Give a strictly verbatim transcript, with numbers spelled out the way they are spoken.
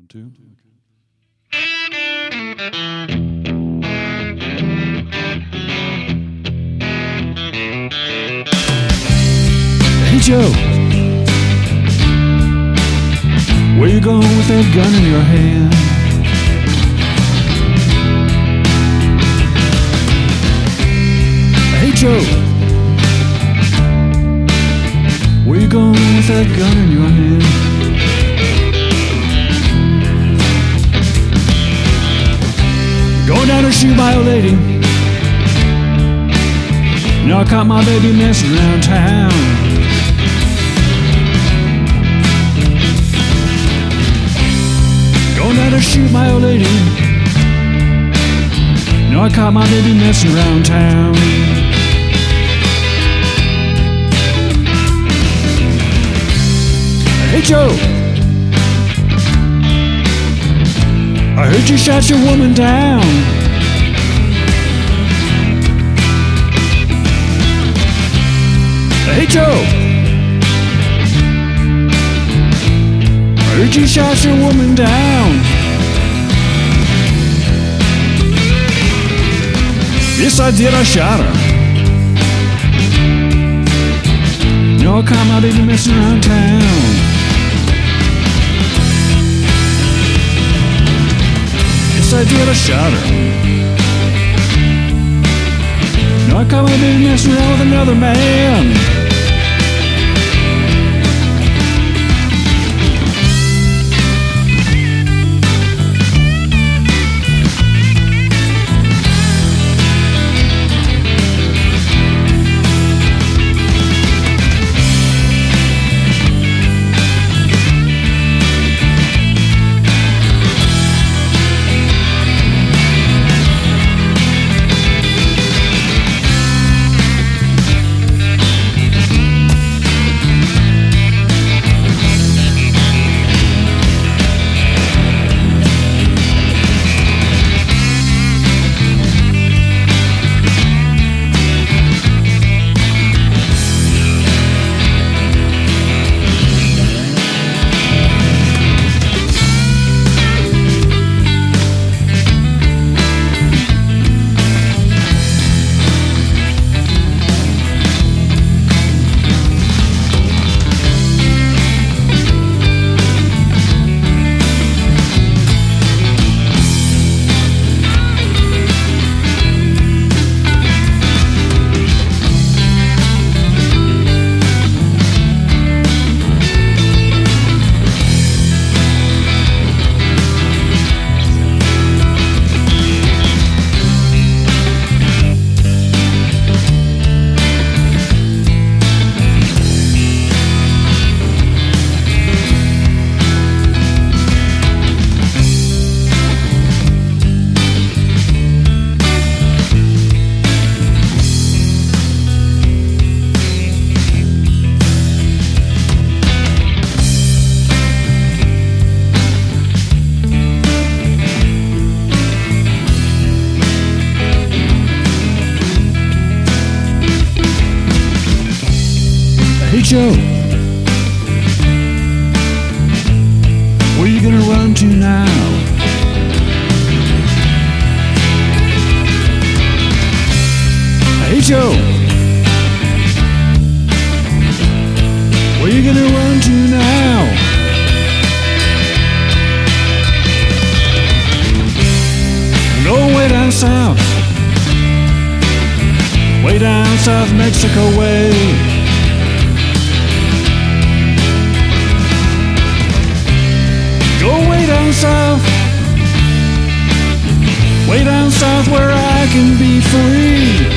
One, two. Hey Joe, where you going with that gun in your hand? Hey Joe, where you going with that gun in your hand? Going down to shoot my old lady. Now I caught my baby messing around town. Going down to shoot my old lady. Now I caught my baby messing around town. Hey Joe, I heard you shot your woman down. Hey Joe, I heard you shot your woman down. Yes I did, I shot her. No, I caught my baby messing around town. Yes I did, I shot her. No, I caught my baby messing around with another man. Hey Joe, where you gonna run to now? Hey Joe, where you gonna run to now? I'm going way down south, way down South Mexico way. Go way down south, way down south where I can be free.